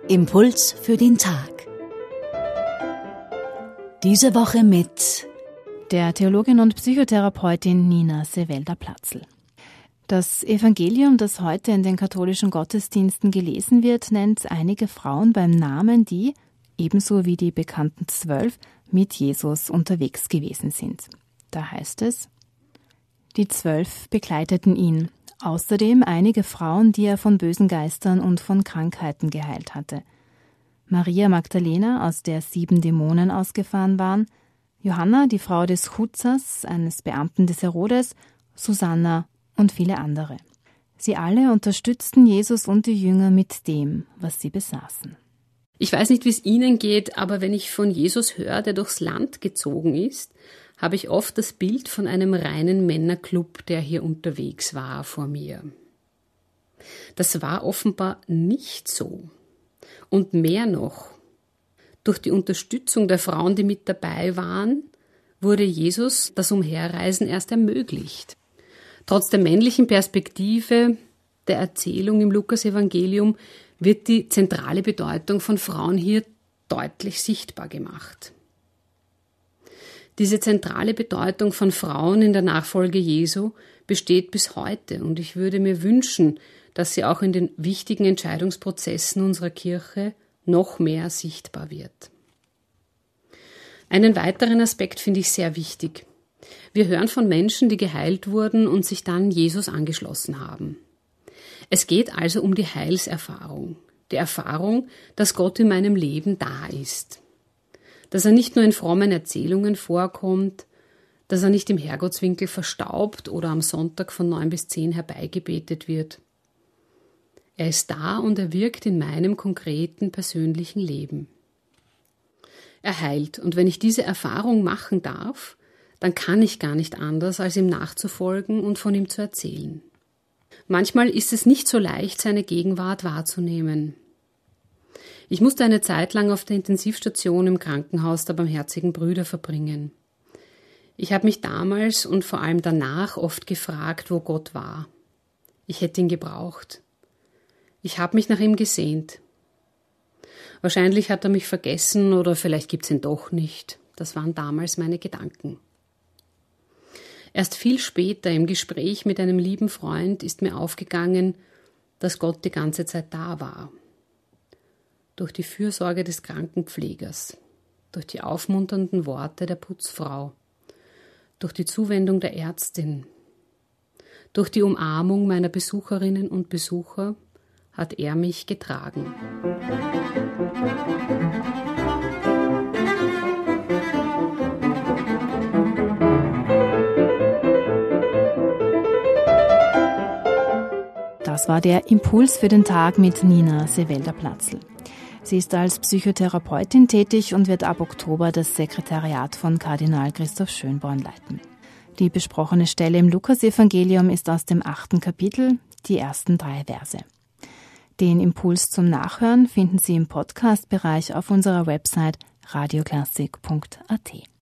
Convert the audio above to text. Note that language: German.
Impuls für den Tag. Diese Woche mit der Theologin und Psychotherapeutin Nina Sewelder-Platzl. Das Evangelium, das heute in den katholischen Gottesdiensten gelesen wird, nennt einige Frauen beim Namen, die, ebenso wie die bekannten 12, mit Jesus unterwegs gewesen sind. Da heißt es: Die 12 begleiteten ihn, außerdem einige Frauen, die er von bösen Geistern und von Krankheiten geheilt hatte. Maria Magdalena, aus der 7 Dämonen ausgefahren waren, Johanna, die Frau des Chuzzas, eines Beamten des Herodes, Susanna und viele andere. Sie alle unterstützten Jesus und die Jünger mit dem, was sie besaßen. Ich weiß nicht, wie es Ihnen geht, aber wenn ich von Jesus höre, der durchs Land gezogen ist, habe ich oft das Bild von einem reinen Männerclub, der hier unterwegs war, vor mir. Das war offenbar nicht so. Und mehr noch, durch die Unterstützung der Frauen, die mit dabei waren, wurde Jesus das Umherreisen erst ermöglicht. Trotz der männlichen Perspektive der Erzählung im Lukas-Evangelium wird die zentrale Bedeutung von Frauen hier deutlich sichtbar gemacht. Diese zentrale Bedeutung von Frauen in der Nachfolge Jesu besteht bis heute und ich würde mir wünschen, dass sie auch in den wichtigen Entscheidungsprozessen unserer Kirche noch mehr sichtbar wird. Einen weiteren Aspekt finde ich sehr wichtig. Wir hören von Menschen, die geheilt wurden und sich dann Jesus angeschlossen haben. Es geht also um die Heilserfahrung, die Erfahrung, dass Gott in meinem Leben da ist. Dass er nicht nur in frommen Erzählungen vorkommt, dass er nicht im Herrgottswinkel verstaubt oder am Sonntag von 9 bis 10 herbeigebetet wird. Er ist da und er wirkt in meinem konkreten persönlichen Leben. Er heilt und wenn ich diese Erfahrung machen darf, dann kann ich gar nicht anders, als ihm nachzufolgen und von ihm zu erzählen. Manchmal ist es nicht so leicht, seine Gegenwart wahrzunehmen. Ich musste eine Zeit lang auf der Intensivstation im Krankenhaus der Barmherzigen Brüder verbringen. Ich habe mich damals und vor allem danach oft gefragt, wo Gott war. Ich hätte ihn gebraucht. Ich habe mich nach ihm gesehnt. Wahrscheinlich hat er mich vergessen oder vielleicht gibt's ihn doch nicht. Das waren damals meine Gedanken. Erst viel später im Gespräch mit einem lieben Freund ist mir aufgegangen, dass Gott die ganze Zeit da war. Durch die Fürsorge des Krankenpflegers, durch die aufmunternden Worte der Putzfrau, durch die Zuwendung der Ärztin, durch die Umarmung meiner Besucherinnen und Besucher hat er mich getragen. Das war der Impuls für den Tag mit Nina Sewelder-Platzl. Sie ist als Psychotherapeutin tätig und wird ab Oktober das Sekretariat von Kardinal Christoph Schönborn leiten. Die besprochene Stelle im Lukas-Evangelium ist aus dem 8. Kapitel, die ersten 3 Verse. Den Impuls zum Nachhören finden Sie im Podcast-Bereich auf unserer Website radioklassik.at.